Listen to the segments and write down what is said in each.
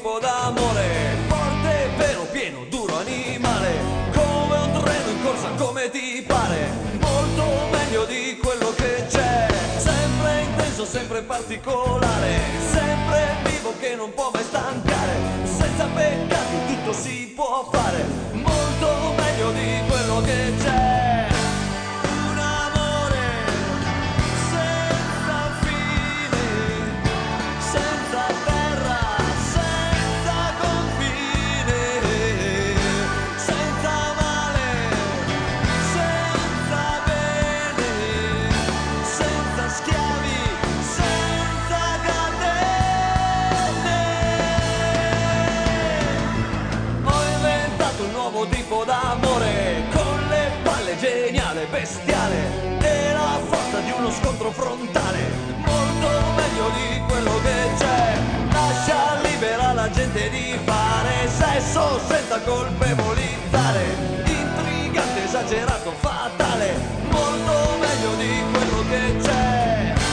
tipo d'amore, forte, vero, pieno, duro, animale, come un treno in corsa, come ti pare, molto meglio di quello che c'è, sempre intenso, sempre particolare, sempre vivo che non può mai stancare, senza peccati tutto si può fare, molto meglio di quello che c'è. Tipo d'amore con le palle, geniale, bestiale e la forza di uno scontro frontale, molto meglio di quello che c'è, lascia libera la gente di fare sesso senza colpevolizzare, intrigante, esagerato, fatale, molto meglio di quello che c'è.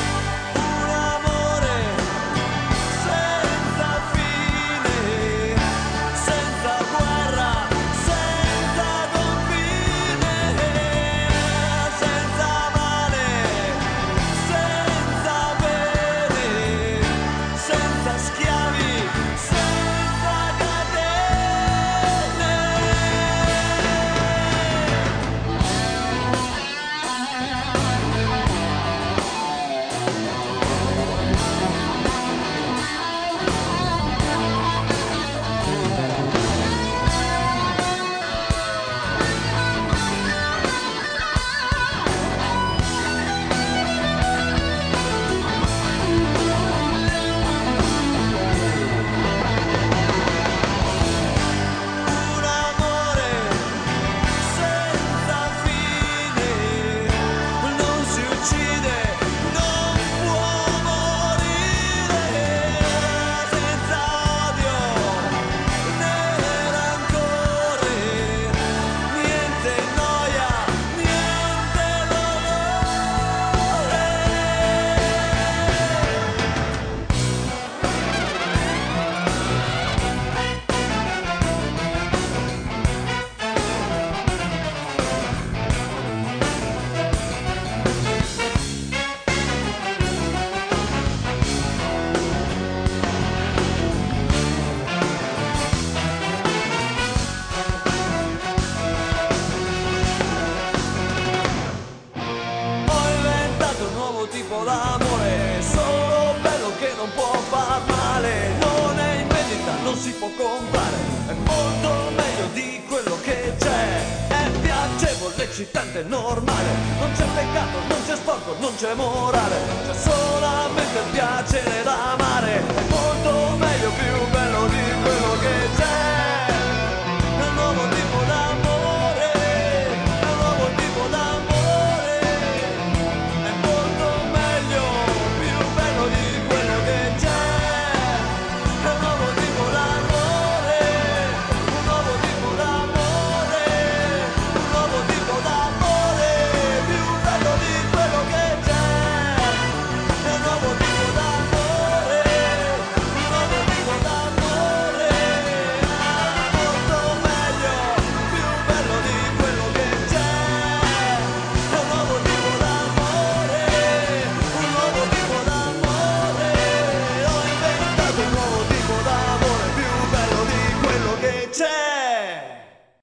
Tipo d'amore, solo bello che non può far male, non è in vendita, non si può comprare, è molto meglio di quello che c'è, è piacevole, eccitante, normale, non c'è peccato, non c'è sporco, non c'è morale, c'è solamente il piacere d'amare.